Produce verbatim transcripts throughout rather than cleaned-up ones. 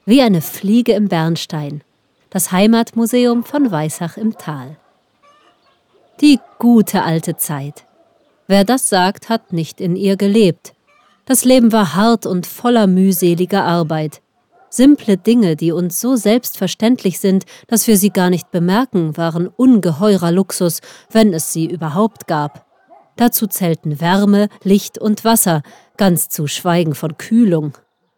Wie eine Fliege im Bernstein. Das Heimatmuseum von Weissach im Tal. Die gute alte Zeit. Wer das sagt, hat nicht in ihr gelebt. Das Leben war hart und voller mühseliger Arbeit. Simple Dinge, die uns so selbstverständlich sind, dass wir sie gar nicht bemerken, waren ungeheurer Luxus, wenn es sie überhaupt gab. Dazu zählten Wärme, Licht und Wasser, ganz zu schweigen von Kühlung.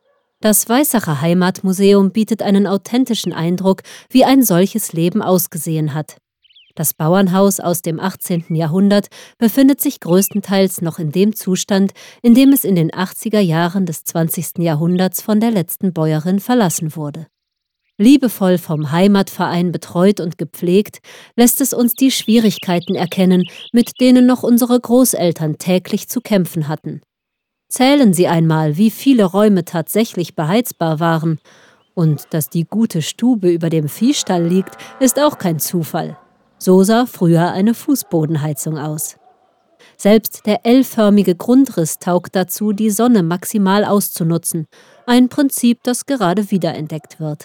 Das Weissacher Heimatmuseum bietet einen authentischen Eindruck, wie ein solches Leben ausgesehen hat. Das Bauernhaus aus dem achtzehnten Jahrhundert befindet sich größtenteils noch in dem Zustand, in dem es in den achtziger Jahren des zwanzigsten Jahrhunderts von der letzten Bäuerin verlassen wurde. Liebevoll vom Heimatverein betreut und gepflegt, lässt es uns die Schwierigkeiten erkennen, mit denen noch unsere Großeltern täglich zu kämpfen hatten. Zählen Sie einmal, wie viele Räume tatsächlich beheizbar waren. Und dass die gute Stube über dem Viehstall liegt, ist auch kein Zufall. So sah früher eine Fußbodenheizung aus. Selbst der L-förmige Grundriss taugt dazu, die Sonne maximal auszunutzen, ein Prinzip, das gerade wiederentdeckt wird.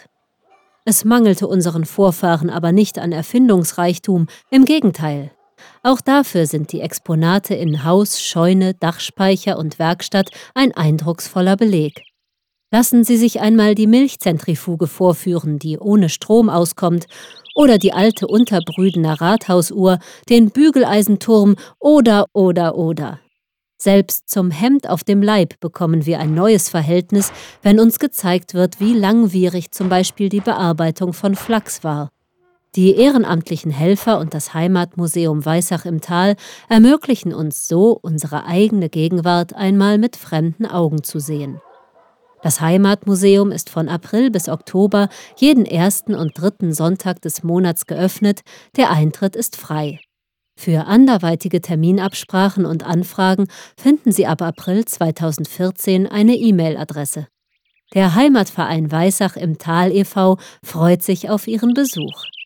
Es mangelte unseren Vorfahren aber nicht an Erfindungsreichtum, im Gegenteil. Auch dafür sind die Exponate in Haus, Scheune, Dachspeicher und Werkstatt ein eindrucksvoller Beleg. Lassen Sie sich einmal die Milchzentrifuge vorführen, die ohne Strom auskommt, oder die alte Unterbrüdener Rathausuhr, den Bügeleisenturm oder, oder, oder. Selbst zum Hemd auf dem Leib bekommen wir ein neues Verhältnis, wenn uns gezeigt wird, wie langwierig zum Beispiel die Bearbeitung von Flachs war. Die ehrenamtlichen Helfer und das Heimatmuseum Weissach im Tal ermöglichen uns so, unsere eigene Gegenwart einmal mit fremden Augen zu sehen. Das Heimatmuseum ist von April bis Oktober jeden ersten und dritten Sonntag des Monats geöffnet, der Eintritt ist frei. Für anderweitige Terminabsprachen und Anfragen finden Sie ab April zweitausendvierzehn eine E-Mail-Adresse. Der Heimatverein Weissach im Tal e V freut sich auf Ihren Besuch.